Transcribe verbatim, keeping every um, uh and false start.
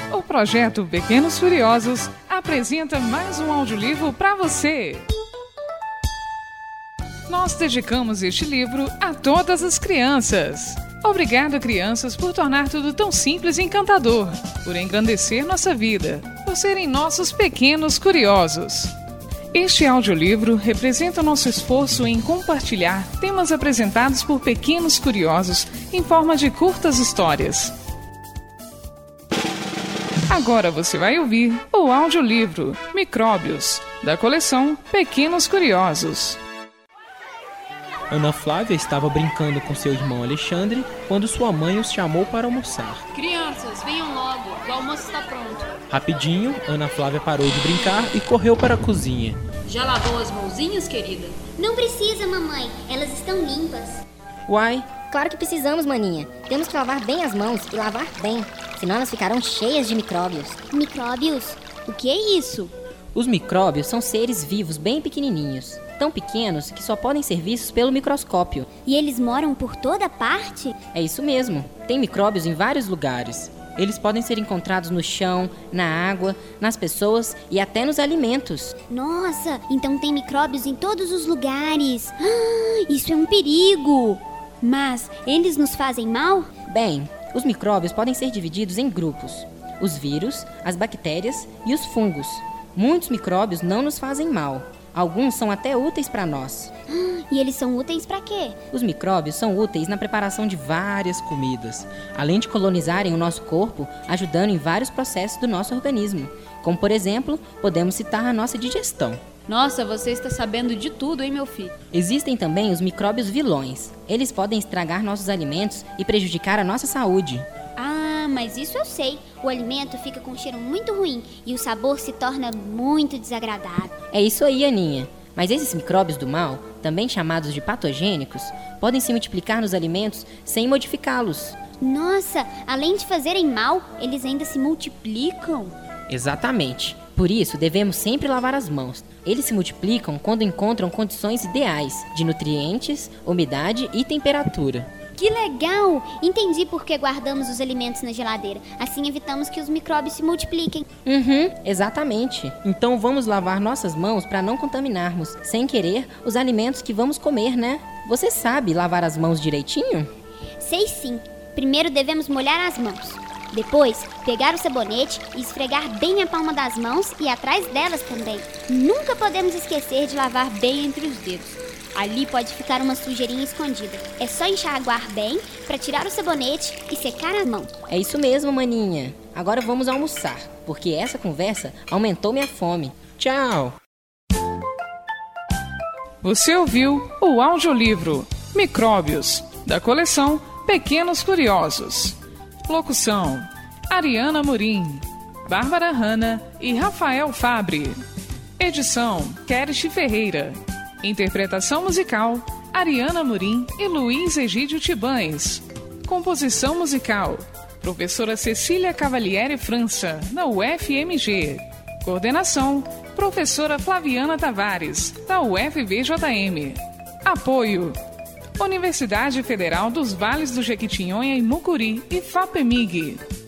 O projeto Pequenos Curiosos apresenta mais um audiolivro para você. Nós dedicamos este livro a todas as crianças. Obrigado, crianças, por tornar tudo tão simples e encantador, por engrandecer nossa vida, por serem nossos pequenos curiosos. Este audiolivro representa nosso esforço em compartilhar temas apresentados por pequenos curiosos em forma de curtas histórias. Agora você vai ouvir o audiolivro Micróbios, da coleção Pequenos Curiosos. Ana Flávia estava brincando com seu irmão Alexandre quando sua mãe os chamou para almoçar. Crianças, venham logo, o almoço está pronto. Rapidinho, Ana Flávia parou de brincar e correu para a cozinha. Já lavou as mãozinhas, querida? Não precisa, mamãe, elas estão limpas. Uai, claro que precisamos, maninha. Temos que lavar bem as mãos e lavar bem, senão elas ficarão cheias de micróbios. Micróbios? O que é isso? Os micróbios são seres vivos bem pequenininhos, tão pequenos que só podem ser vistos pelo microscópio. E eles moram por toda parte? É isso mesmo, tem micróbios em vários lugares. Eles podem ser encontrados no chão, na água, nas pessoas e até nos alimentos. Nossa, então tem micróbios em todos os lugares. Ah, isso é um perigo! Mas eles nos fazem mal? Bem, os micróbios podem ser divididos em grupos: os vírus, as bactérias e os fungos. Muitos micróbios não nos fazem mal. Alguns são até úteis para nós. E eles são úteis para quê? Os micróbios são úteis na preparação de várias comidas, além de colonizarem o nosso corpo, ajudando em vários processos do nosso organismo. Como, por exemplo, podemos citar a nossa digestão. Nossa, você está sabendo de tudo, hein, meu filho? Existem também os micróbios vilões. Eles podem estragar nossos alimentos e prejudicar a nossa saúde. Ah, mas isso eu sei. O alimento fica com um cheiro muito ruim e o sabor se torna muito desagradável. É isso aí, Aninha. Mas esses micróbios do mal, também chamados de patogênicos, podem se multiplicar nos alimentos sem modificá-los. Nossa, além de fazerem mal, eles ainda se multiplicam? Exatamente. Por isso, devemos sempre lavar as mãos. Eles se multiplicam quando encontram condições ideais de nutrientes, umidade e temperatura. Que legal! Entendi por que guardamos os alimentos na geladeira. Assim evitamos que os micróbios se multipliquem. Uhum, exatamente. Então vamos lavar nossas mãos para não contaminarmos, sem querer, os alimentos que vamos comer, né? Você sabe lavar as mãos direitinho? Sei sim. Primeiro devemos molhar as mãos. Depois, pegar o sabonete e esfregar bem a palma das mãos e atrás delas também. Nunca podemos esquecer de lavar bem entre os dedos. Ali pode ficar uma sujeirinha escondida. É só enxaguar bem para tirar o sabonete e secar a mão. É isso mesmo, maninha. Agora vamos almoçar, porque essa conversa aumentou minha fome. Tchau! Você ouviu o audiolivro Micróbios, da coleção Pequenos Curiosos. Locução: Ariana Morim, Bárbara Hanna e Rafael Fabre. Edição: Kerish Ferreira. Interpretação musical: Ariana Morim e Luiz Egídio Tibães. Composição musical: Professora Cecília Cavalieri França, da U F M G. Coordenação: Professora Flaviana Tavares, da U F V J M. Apoio: Universidade Federal dos Vales do Jequitinhonha e Mucuri e FAPEMIG.